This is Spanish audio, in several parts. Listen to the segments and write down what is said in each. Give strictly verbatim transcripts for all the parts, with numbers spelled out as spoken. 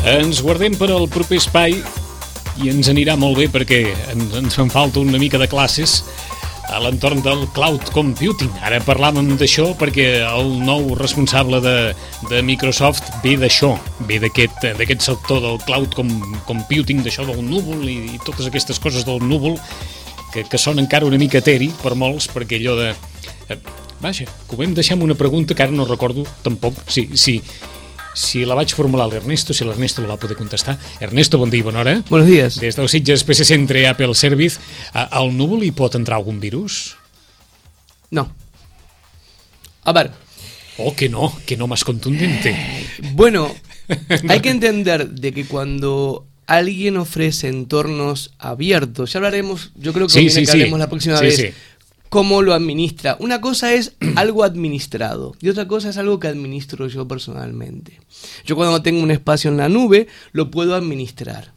Ens guardem per al proper espai i ens anirà molt bé perquè ens, ens fan falta una mica de classes a l'entorn del cloud computing. Ara parlàvem d'això perquè el nou responsable de, de Microsoft ve d'això, ve d'aquest d'aquest sector del cloud com, computing, d'això del núvol i, i totes aquestes coses del núvol que, que són encara una mica eteri per molts, perquè allò de... Eh, vaja, que ho vam deixar amb una pregunta que ara no recordo tampoc si, si, si la vaig formular a l'Ernesto, si l'Ernesto la va poder contestar. Ernesto, bon dia i bona hora. Buenos días. Des del Sitges P C Centre Apple Service, al núvol hi pot entrar algun virus? No. A ver. Oh, que no, que no más contundente. Bueno, hay que entender de que cuando alguien ofrece entornos abiertos, ya hablaremos, yo creo que sí, viene sí, que sí. hablemos la próxima sí, vez, sí. cómo lo administra. Una cosa es algo administrado y otra cosa es algo que administro yo personalmente. Yo cuando tengo un espacio en la nube lo puedo administrar.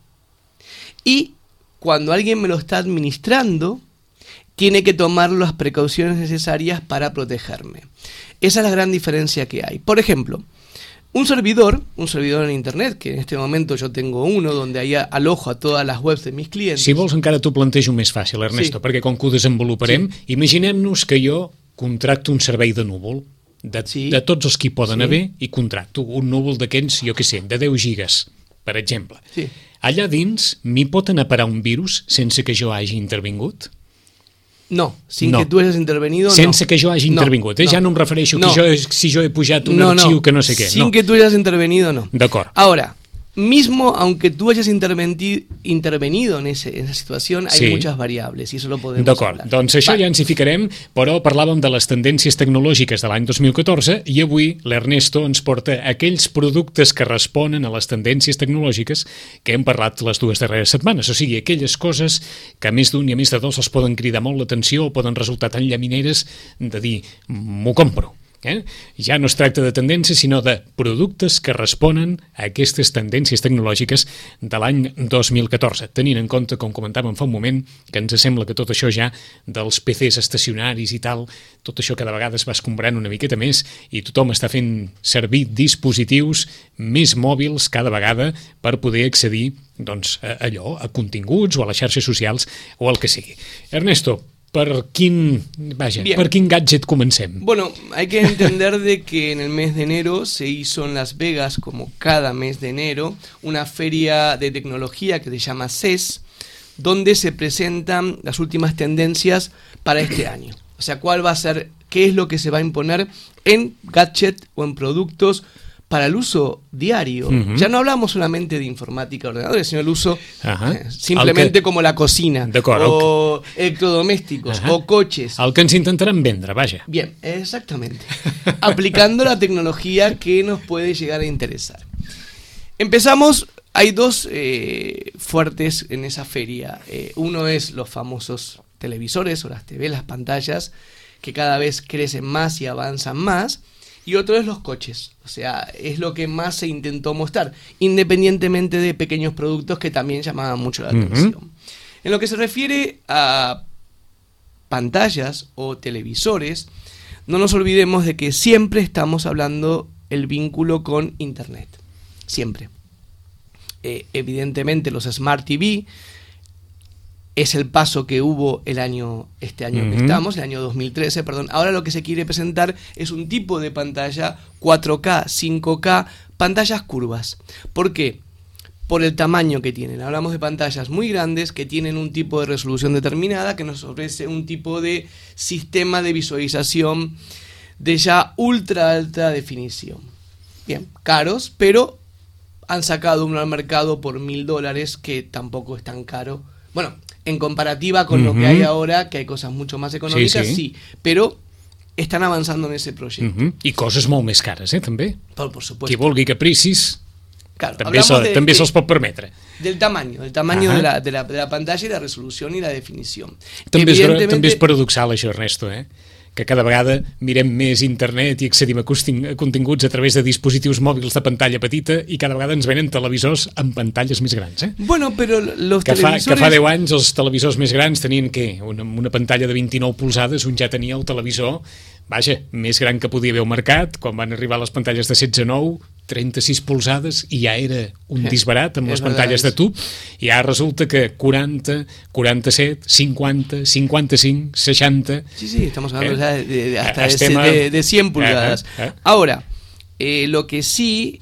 Y cuando alguien me lo está administrando, tiene que tomar las precauciones necesarias para protegerme. Esa es la gran diferencia que hay. Por ejemplo, un servidor, un servidor en internet, que en este momento yo tengo uno donde ahí alojo a todas les webs de mis clients. Si vols encara t'ho plantejo més fàcil, Ernesto, sí. perquè com que ho desenvoluparem, sí. imaginem-nos que jo contracto un servei de núvol, de, sí. de tots els que hi poden sí. haver, i contracto un núvol d'aquests, jo què sé, de deu gigas, per exemple. Sí. Allà dins m'hi pot anar a parar un virus sense que jo hagi intervingut? No, sin no. que tu hayas intervenido, sense no. que jo hagi no, intervingut, eh? no. Ja no em refereixo no. que jo, si jo he pujat un no, arxiu no. que no sé què. Sin no. que tú hayas intervenido, no. D'acord. Ahora, mismo aunque tú hayas intervenido en, ese, en esa situación, hay sí. muchas variables y eso lo podemos D'acord, hablar. doncs això Va. ja ens hi ficarem, però parlàvem de les tendències tecnològiques de l'any dos mil catorze i avui l'Ernesto ens porta aquells productes que responen a les tendències tecnològiques que hem parlat les dues darreres setmanes, o sigui, aquelles coses que a més d'un i a més de dos els poden cridar molt l'atenció o poden resultar tan llamineres de dir, m'ho compro. Eh? Ja no es tracta de tendències, sinó de productes que responen a aquestes tendències tecnològiques de l'any dos mil catorze, tenint en compte, com comentàvem fa un moment, que ens sembla que tot això ja dels P Cs estacionaris i tal, tot això cada vegada es va escombrant una miqueta més i tothom està fent servir dispositius més mòbils cada vegada per poder accedir doncs, a allò, a continguts o a les xarxes socials o el que sigui. Ernesto, ¿Per quién, vaya, ¿por quién gadget comencem? Bueno, hay que entender de que en el mes de enero se hizo en Las Vegas, como cada mes de enero, una feria de tecnología que se llama C E S, donde se presentan las últimas tendencias para este año. O sea, cuál va a ser, qué es lo que se va a imponer en gadget o en productos para el uso diario. Uh-huh. Ya no hablamos solamente de informática de ordenadores, sino el uso uh-huh. eh, simplemente que... como la cocina, o que... electrodomésticos, uh-huh. o coches. El que ens intentaran vendre, vaja. Bien, exactamente. Aplicando la tecnología que nos puede llegar a interesar. Empezamos, hay dos eh, fuertes en esa feria. Eh, uno es los famosos televisores o las T V, las pantallas, que cada vez crecen más y avanzan más. Y otro es los coches, o sea, es lo que más se intentó mostrar, independientemente de pequeños productos que también llamaban mucho la atención. Uh-huh. En lo que se refiere a pantallas o televisores, no nos olvidemos de que siempre estamos hablando el vínculo con Internet, siempre. Eh, evidentemente los Smart T V es el paso que hubo el año, este año uh-huh. que estamos, el año dos mil trece, perdón. Ahora lo que se quiere presentar es un tipo de pantalla cuatro K, cinco K, pantallas curvas. ¿Por qué? Por el tamaño que tienen. Hablamos de pantallas muy grandes que tienen un tipo de resolución determinada que nos ofrece un tipo de sistema de visualización de ya ultra alta definición. Bien, caros, pero han sacado uno al mercado por mil dólares, que tampoco es tan caro. Bueno, en comparativa con uh-huh. lo que hay ahora, que hay cosas mucho más econòmiques, sí, sí. sí, però estan avançant en ese projecte. Uh-huh. I coses molt més cares, eh, també. Por, por supuesto. Qui vulgui capricis, claro, també, se, de, també de, se'ls pot permetre. Del tamaño, del tamaño de la, de, la, de la pantalla y la resolución y la definición. També, Evidentemente... és, també és paradoxal això, Ernesto, eh? que cada vegada mirem més internet i accedim a continguts a través de dispositius mòbils de pantalla petita i cada vegada ens venen televisors amb pantalles més grans. Eh? Bueno, però los que televisores... Fa, que fa deu anys els televisors més grans tenien, què? Una, una pantalla de vint-i-nou polzades, un ja tenia el televisor, vaja, més gran que podia haver al mercat, quan van arribar les pantalles de setze nou, trenta-sis polzades i ja era un disbarat amb és les pantalles de tub, i ara resulta que quaranta, quaranta-set, cinquanta, cincuenta-cinco, seixanta... Sí, sí, estamos hablando ¿eh? ya de, de, hasta Eh, de, estem a- de, de cien pulgadas. Eh, eh. Ahora, eh, lo que sí,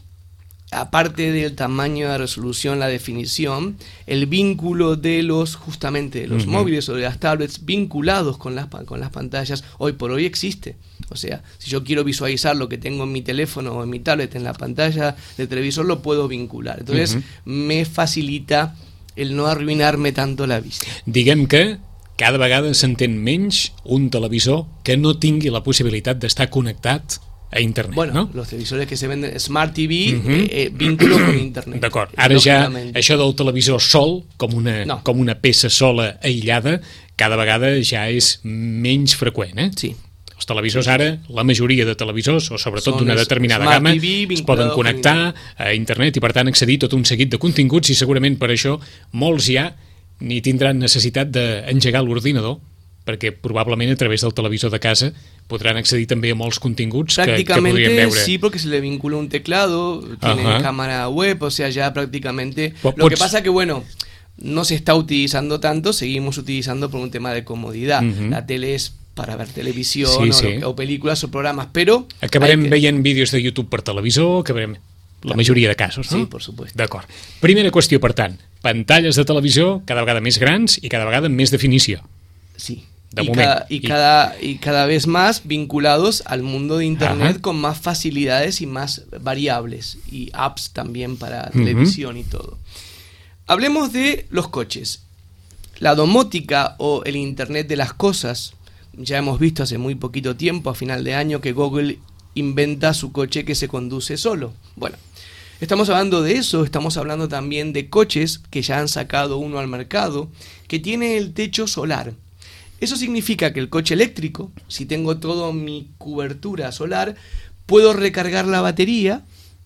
aparte del tamaño de resolución, la definición, el vínculo de los, justamente, de los Ujú. móviles o de las tablets vinculados con las, pa- con las pantallas, hoy por hoy existe. O sea, si yo quiero visualizar lo que tengo en mi teléfono o en mi tablet en la pantalla del televisor, lo puedo vincular. Entonces, Ujú. me facilita el no arruinarme tanto la vista. Diguem que cada vegada s'entén menys un televisor que no tingui la possibilitat d'estar connectat a internet, Bueno, no? los televisores que se venden Smart T V, Mhm. eh, eh, vínculo con internet. D'acord, ara ja lógicamente. això del televisor sol, com una, No. com una peça sola aïllada, cada vegada ja és menys freqüent, eh? Sí. Els televisors ara, la majoria de televisors, o sobretot Són d'una es- determinada Smart gamma, T V es poden vinculado connectar a internet i per tant accedir a tot un seguit de continguts, i segurament per això molts ja ni tindran necessitat d'engegar l'ordinador, perquè probablement a través del televisor de casa podran accedir també a molts continguts que, que podrien Prácticamente veure. sí, porque se le vincula un teclado, tiene Ajá. cámara web, o sea, ya prácticamente... Po- Lo que pots- pasa que, bueno, no se está utilizando tanto, seguimos utilizando por un tema de comodidad. Ujú. La tele es para ver televisión Sí, o, sí. lo- o películas o programas, pero... Acabarem hay que- veient vídeos de YouTube per televisor, acabarem... La majoria de casos, no? Sí, por supuesto. D'acord. Primera qüestió, per tant, pantalles de televisió cada vegada més grans i cada vegada amb més definició. Sí. De y, momento. cada, y, Y- cada, y cada vez más vinculados al mundo de internet Ajá. con más facilidades y más variables y apps también para Ujú. televisión y todo. Hablemos de los coches. La domótica o el internet de las cosas. Ya hemos visto hace muy poquito tiempo, a final de año, que Google inventa su coche que se conduce solo. Bueno, estamos hablando de eso, estamos hablando también de coches que ya han sacado uno al mercado, que tiene el techo solar. Eso significa que el coche eléctrico, si tengo toda mi cobertura solar, puedo recargar la batería.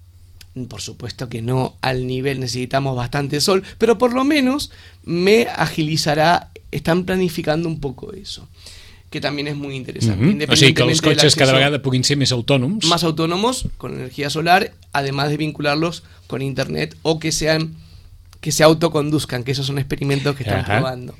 Por supuesto que no al nivel, necesitamos bastante sol, pero por lo menos me agilizará, están planificando un poco eso, que también es muy interesante. Mhm. O sigui que els Independientemente del cotxes cada acceso vegada puguin ser més autònoms. más autónomos con energía solar, además de vincularlos con internet o que sean que se autoconduzcan, que esos son experimentos que están Ajá. probando.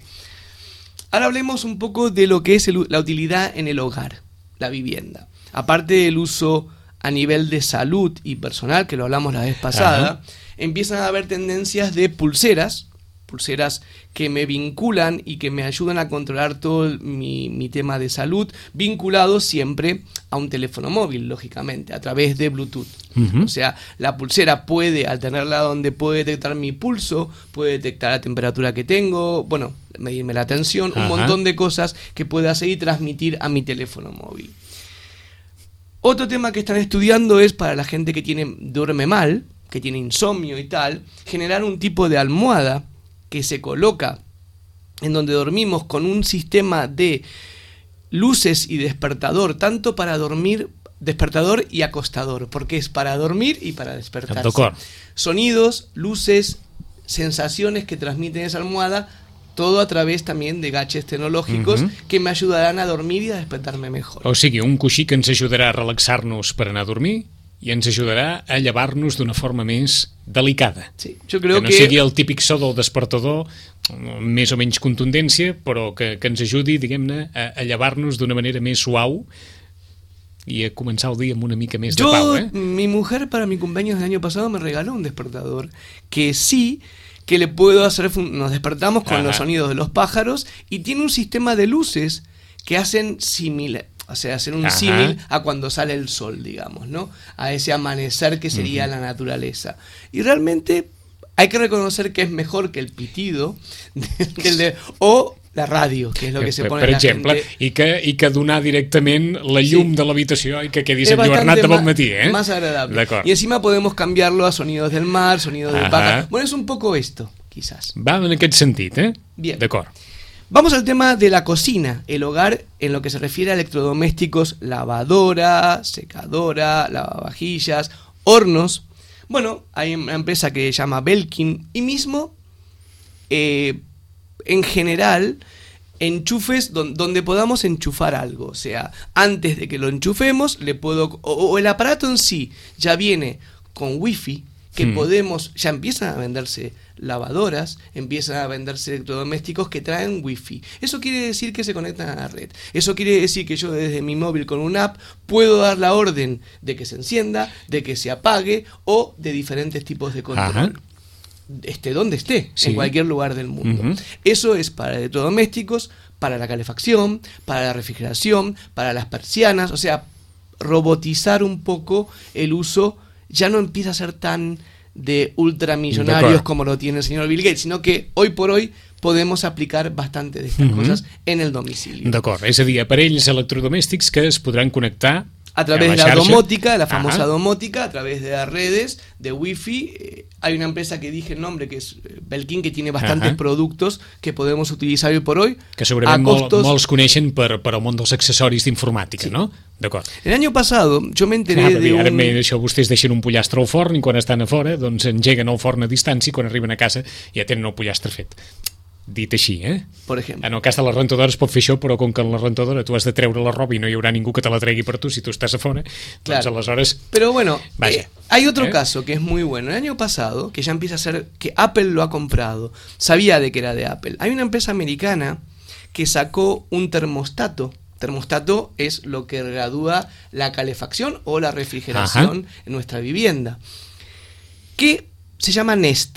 Ahora hablemos un poco de lo que es el- la utilidad en el hogar, la vivienda. Aparte del uso a nivel de salud y personal, que lo hablamos la vez pasada, Ajá. empiezan a haber tendencias de pulseras, pulseras que me vinculan y que me ayudan a controlar todo el- mi, mi tema de salud, vinculados siempre a un teléfono móvil, lógicamente, a través de Bluetooth. Ujú. O sea, la pulsera puede, al tenerla donde puede detectar mi pulso, puede detectar la temperatura que tengo, bueno, medirme la tensión, un Ajá. montón de cosas que puede hacer y transmitir a mi teléfono móvil. Otro tema que están estudiando es para la gente que tiene, duerme mal, que tiene insomnio y tal, generar un tipo de almohada que se coloca en donde dormimos con un sistema de luces y despertador, tanto para dormir, despertador y acostador, porque es para dormir y para despertarse. D'acord. Sonidos, luces, sensaciones que transmiten esa almohada, todo a través también de gadgets tecnológicos Ujú. que me ayudarán a dormir y a despertarme mejor. O sigui, un coixí que ens ajudarà a relaxar-nos per anar a dormir i ens ajudarà a llevar-nos d'una forma més delicada. Sí, yo creo que no que sigui el típic so del despertador, amb més o menys contundència, però que, que ens ajudi, diguem-ne, a, a llevar-nos d'una manera més suau i a començar el dia amb una mica més de Yo, pau, eh? mi mujer para mi cumpleaños del año pasado me regaló un despertador que sí, que le puedo hacer, fun- nos despertamos con Ajá. los sonidos de los pájaros y tiene un sistema de luces que hacen similar, o sea, hacen un Ajá. símil a cuando sale el sol, digamos, ¿no? A ese amanecer que sería la naturaleza. Y realmente hay que reconocer que es mejor que el pitido que el de, o la radio, que es lo que se per, pone per la exemple, gente. i que, i que donar directament la llum Sí. de l'habitació i que quedis Es enlluernat bastante de bon ma- matí, eh? más agradable. D'acord. Y encima podemos cambiarlo a sonidos del mar, sonidos del Ajá. pájaro. Bueno, es un poco esto, quizás. Va en aquest sentit, eh? Bien. D'acord. Vamos al tema de la cocina, el hogar en lo que se refiere a electrodomésticos, lavadora, secadora, lavavajillas, hornos. Bueno, hay una empresa que se llama Belkin y mismo, eh, en general, enchufes don- donde podamos enchufar algo. O sea, antes de que lo enchufemos, le puedo o, o el aparato en sí ya viene con Wi-Fi, que hmm. podemos, ya empiezan a venderse lavadoras, empiezan a venderse electrodomésticos que traen Wi-Fi. Eso quiere decir que se conectan a la red. Eso quiere decir que yo desde mi móvil con una app puedo dar la orden de que se encienda, de que se apague o de diferentes tipos de control. Ajá. Esté donde esté, sí. en cualquier lugar del mundo. Uh-huh. Eso es para electrodomésticos, para la calefacción, para la refrigeración, para las persianas, o sea, robotizar un poco el uso. Ya no empieza a ser tan de ultramillonarios como lo tiene el señor Bill Gates, sino que hoy por hoy podemos aplicar bastante de estas uh-huh. cosas en el domicilio. D'acord, és a dir, aparells electrodomèstics que es podran connectar a través de la xarxa. domótica, la famosa Ajá. domótica, a través de las redes, de Wi-Fi. Eh, hay una empresa que dije el nombre, que es Belkin, que tiene bastantes Ajá. productos que podemos utilizar hoy por hoy. Que segurament costos... molt, molts coneixen per, per el món dels accessoris d'informàtica, sí. no? D'acord. El año pasado yo me enteré ah, de un... Ara això, vostès deixen un pollastre al forn i quan estan a fora doncs engeguen el forn a distància i quan arriben a casa ja tenen el pollastre fet. Dit així, eh? Por ejemplo. En el cas de la rentadora es pot fer això, però com que en la rentadora tu has de treure la roba i no hi haurà ningú que te la tregui per tu si tu estàs a fora, claro. doncs aleshores... Pero bueno, eh, hay otro ¿eh? caso que es muy bueno. El año pasado, que ya empieza a ser que Apple lo ha comprado, sabía de que era de Apple. Hay una empresa americana que sacó un termostato. Termostato es lo que gradúa la calefacción o la refrigeración Ajá. en nuestra vivienda, que se llama Nest.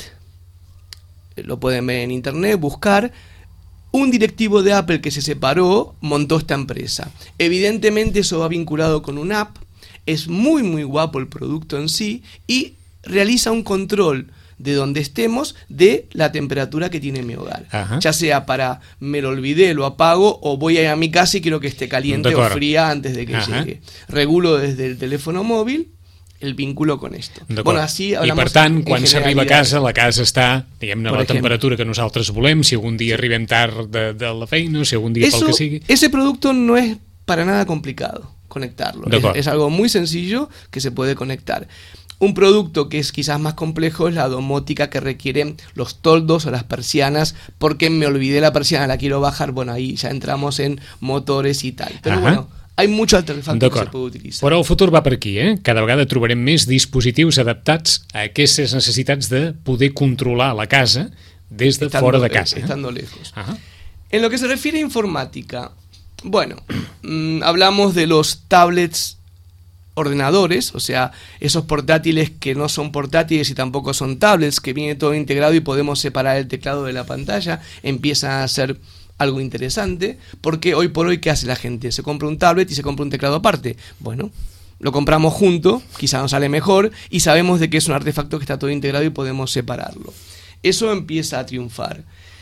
Lo pueden ver en internet, buscar. Un directivo de Apple que se separó montó esta empresa. Evidentemente eso va vinculado con una app. Es muy muy guapo el producto en sí y realiza un control de donde estemos de la temperatura que tiene mi hogar. Ajá. Ya sea para me lo olvidé, lo apago, o voy a ir a mi casa y quiero que esté caliente o fría antes de que Ajá. llegue. Regulo desde el teléfono móvil el vínculo con esto. Bueno, así hablamos. I per tant, quan s'arriba a casa, la casa està, diguem-ne, a la ejemplo. temperatura que nosaltres volem, si algun dia sí. arribem tard de, de la feina, si algun dia Eso, pel que sigui. Ese producto no es para nada complicado conectarlo. Es, es algo muy sencillo que se puede conectar. Un producto que es quizás más complejo es la domótica, que requiere los toldos o las persianas, porque me olvidé la persiana, la quiero bajar. Bueno, ahí ya entramos en motores y tal. Pero Ajá. bueno, hay mucho artefacto que se puede utilizar. Però el futur va per aquí, eh? Cada vegada trobarem més dispositius adaptats a aquestes necessitats de poder controlar la casa des de estando, fora de casa. Estando eh? lejos. Ajá. En lo que se refiere a informática, bueno, mmm, hablamos de los tablets ordenadores, o sea, esos portátiles que no son portátiles y tampoco son tablets, que viene todo integrado y podemos separar el teclado de la pantalla, empiezan a ser algo interesante, porque hoy por hoy, ¿qué hace la gente? Se compra un tablet y se compra un teclado aparte. Bueno, lo compramos junto, quizá nos sale mejor, y sabemos de que es un artefacto que está todo integrado y podemos separarlo. Eso empieza a triunfar.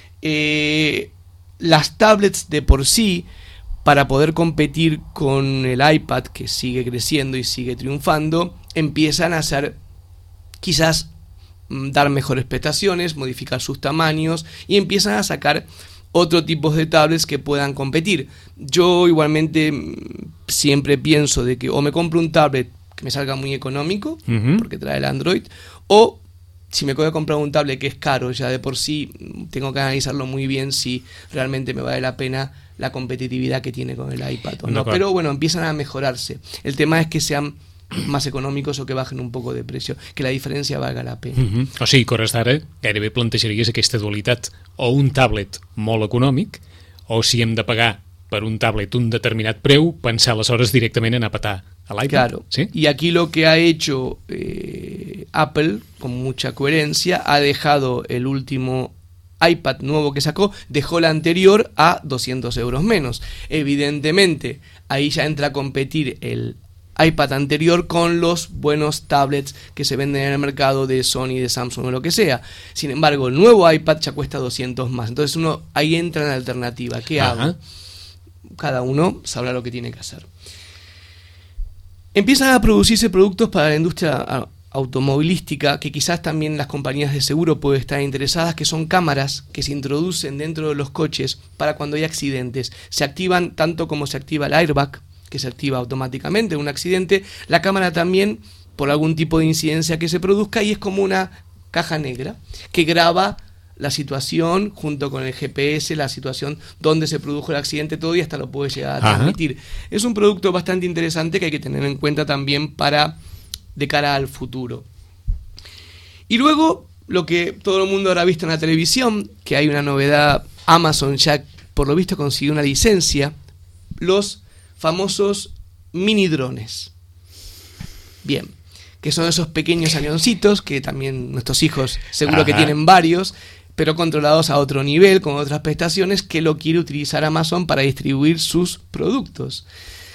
Eh, las tablets de por sí, para poder competir con el iPad, que sigue creciendo y sigue triunfando, empiezan a hacer quizás dar mejores prestaciones, modificar sus tamaños y empiezan a sacar otro tipo de tablets que puedan competir. Yo igualmente siempre pienso de que o me compro un tablet que me salga muy económico, uh-huh. porque trae el Android, o si me voy a comprar un tablet que es caro ya de por sí, tengo que analizarlo muy bien si realmente me vale la pena la competitividad que tiene con el iPad o no. no Pero bueno, empiezan a mejorarse. El tema es que sean más econòmicos o que bajen un poco de precio, que la diferència valga la pena. Uh-huh. O sigui, que hores d'ara gairebé plantejaries aquesta dualitat, o un tablet molt econòmic, o si hem de pagar per un tablet un determinat preu, pensar aleshores directament en a petar a l'iPad. Claro, ¿sí? Y aquí lo que ha hecho eh, Apple, con mucha coherencia, ha dejado el último iPad nuevo que sacó, dejó la anterior a doscientos euros menos. Evidentemente, ahí ya entra a competir el iPad anterior con los buenos tablets que se venden en el mercado de Sony, de Samsung o lo que sea. Sin embargo, el nuevo iPad ya cuesta doscientos más. Entonces uno ahí entra en la alternativa. ¿Qué Ajá. hago? Cada uno sabrá lo que tiene que hacer. Empiezan a producirse productos para la industria automovilística, que quizás también las compañías de seguro pueden estar interesadas, que son cámaras que se introducen dentro de los coches para cuando hay accidentes. Se activan tanto como se activa el airbag, que se activa automáticamente en un accidente, la cámara también por algún tipo de incidencia que se produzca, y es como una caja negra que graba la situación junto con el G P S, la situación donde se produjo el accidente, todo, y hasta lo puede llegar a transmitir. Ajá. Es un producto bastante interesante que hay que tener en cuenta también para de cara al futuro. Y luego, lo que todo el mundo habrá visto en la televisión, que hay una novedad, Amazon ya por lo visto consiguió una licencia, los famosos mini drones. Bien, que son esos pequeños avioncitos que también nuestros hijos seguro Ajá. que tienen varios, pero controlados a otro nivel, con otras prestaciones, que lo quiere utilizar Amazon para distribuir sus productos.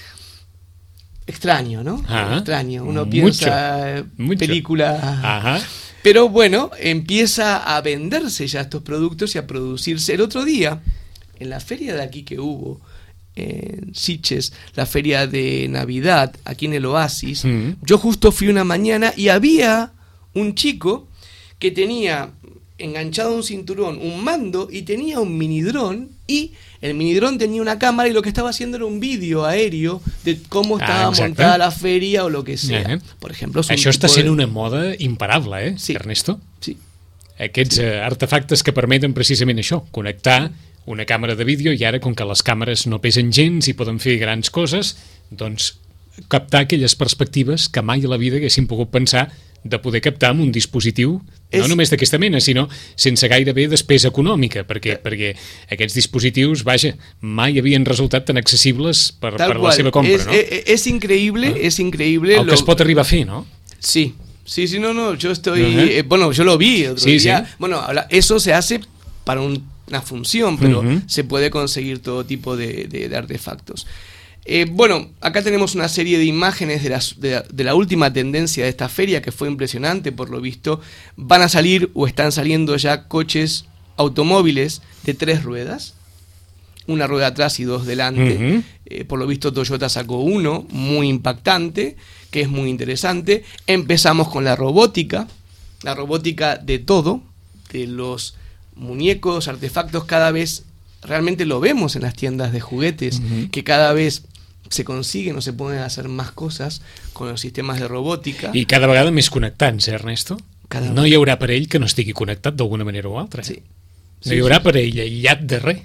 Extraño, ¿no? Ajá. Extraño. Uno mucho, piensa mucho. película... Ajá. Pero bueno, empieza a venderse ya estos productos y a producirse. El otro día, en la feria de aquí que hubo, en Sitges, la feria de Navidad, aquí en el Oasis, mm. yo justo fui una mañana y había un chico que tenía enganchado a un cinturón un mando y tenía un minidrón, y el minidrón tenía una cámara y lo que estaba haciendo era un vídeo aéreo de cómo estaba ah, montada la feria o lo que sea. Uh-huh. Per exemple, això està sent de... una moda imparable, eh, sí. Ernesto? Sí. Aquests eh, artefactes que permeten precisament això, connectar una càmera de vídeo, i ara, com que les càmeres no pesen gens i poden fer grans coses, doncs captar aquelles perspectives que mai a la vida haguéssim pogut pensar de poder captar amb un dispositiu, és... no només d'aquesta mena, sinó sense gairebé despesa econòmica, perquè, perquè aquests dispositius, vaja, mai havien resultat tan accessibles per, per la seva compra, es, no? Es, es increíble, ¿no? Es increíble... El lo... que es pot arribar a fer, no? Sí, sí, sí, no, no, yo estoy... Uh-huh. eh, bueno, yo lo vi otro sí, día. Sí. Bueno, eso se hace para un, una función, pero uh-huh. se puede conseguir todo tipo de, de, de artefactos. Eh, bueno, acá tenemos una serie de imágenes de la, de, de la última tendencia de esta feria, que fue impresionante por lo visto. Van a salir o están saliendo ya coches, automóviles de tres ruedas, una rueda atrás y dos delante. Uh-huh. Eh, por lo visto Toyota sacó uno muy impactante, que es muy interesante. Empezamos con la robótica, la robótica de todo, de los muñecos, artefactos, cada vez realmente lo vemos en las tiendas de juguetes, uh-huh. que cada vez se consiguen o se pueden hacer más cosas con los sistemes de robòtica. I cada vegada més connectats, eh, Ernesto? Cada no hi haurà aparell que no estigui connectat d'alguna manera o altra. Sí. No hi haurà aparell aïllat de res.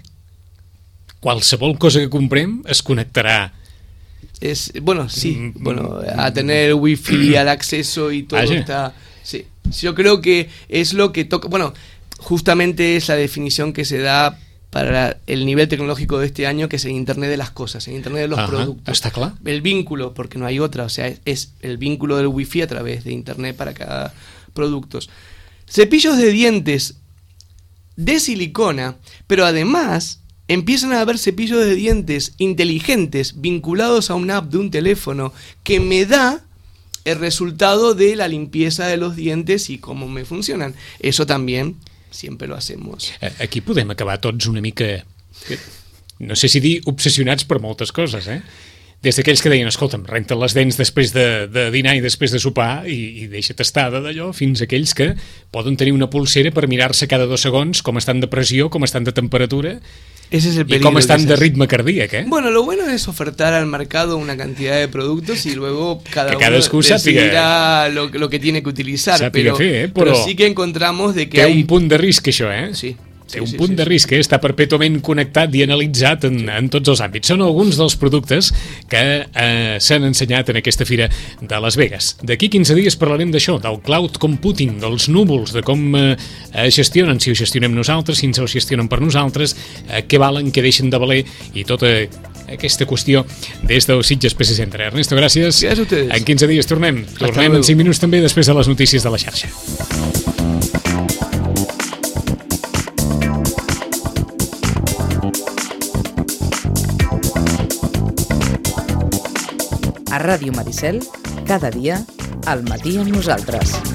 Qualsevol cosa que comprem es connectarà. Es, bueno, sí, mm, bueno, a tener wifi al acceso y todo Vaya. Está... Sí, yo creo que es lo que toca... Bueno, justamente es la definición que se da para el nivel tecnológico de este año, que es el Internet de las cosas, el Internet de los Ajá, productos. ¿Está claro? El vínculo, porque no hay otra, o sea, es, es el vínculo del wifi a través de Internet para cada producto. Cepillos de dientes de silicona, pero además empiezan a haber cepillos de dientes inteligentes vinculados a una app de un teléfono que me da el resultado de la limpieza de los dientes y cómo me funcionan. Eso también siempre lo hacemos. Aquí podem acabar tots una mica, no sé si dir obsessionats per moltes coses, eh? Des d'aquells que deien, escolta'm, renta les dents després de, de dinar i després de sopar i, i deixa't estar d'allò, fins a aquells que poden tenir una pulsera per mirar-se cada dos segons com estan de pressió, com estan de temperatura. Ese es el y cómo están de ritmo cardíaco, ¿eh? Bueno, lo bueno es ofertar al mercado una cantidad de productos y luego cada, que cada uno decidirá lo, lo que tiene que utilizar, pero, fer, eh? però, però sí que encontramos de que té hay... un punt de risc, això, eh? Sí. Té sí, un sí, punt sí, de sí. risc, eh? Està perpètuament connectat i analitzat en, en tots els àmbits. Són alguns dels productes que eh, s'han ensenyat en aquesta fira de Las Vegas. D'aquí quinze dies parlarem d'això, del cloud computing, dels núvols, de com eh, gestionen, si ho gestionem nosaltres, si ens ho gestionen per nosaltres, eh, què valen, què deixen de valer, i tota aquesta qüestió des del Sitges P C Center. Ernesto, gràcies. Gràcies a ustedes. En quinze dies tornem. Tornem en cinc minuts també després de les notícies de la xarxa. A Ràdio Maricel, cada dia, al matí amb nosaltres.